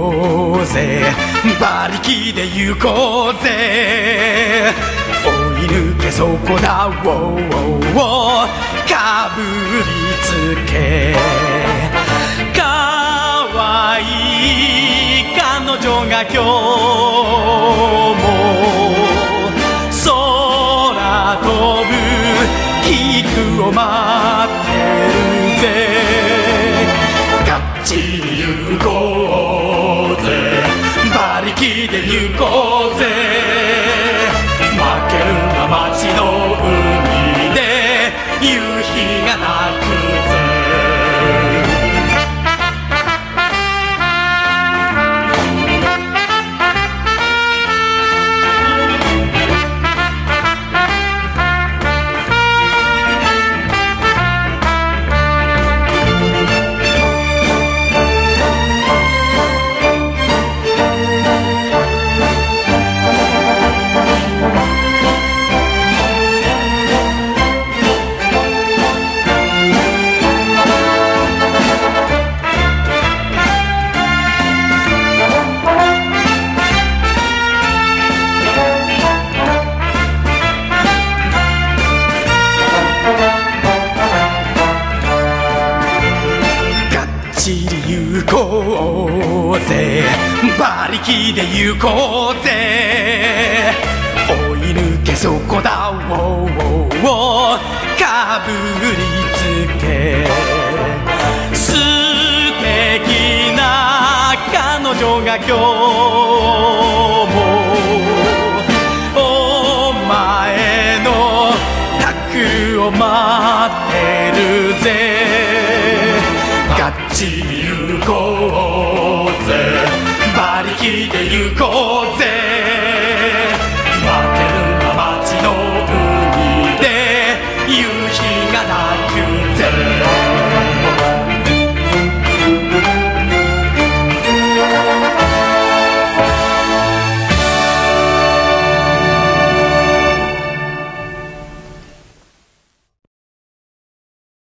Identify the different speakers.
Speaker 1: うぜ馬力で行こうぜ追い抜けそこだウォーかぶりつけかわいい彼女が今日も空飛ぶ菊を待ってるぜがっちり行こうぜ馬力で行こうぜ負けるな街の海で夕日が泣くぜ行こうぜ馬力で行こうぜ追い抜けそこだウォーかぶりつけ素敵な彼女が今日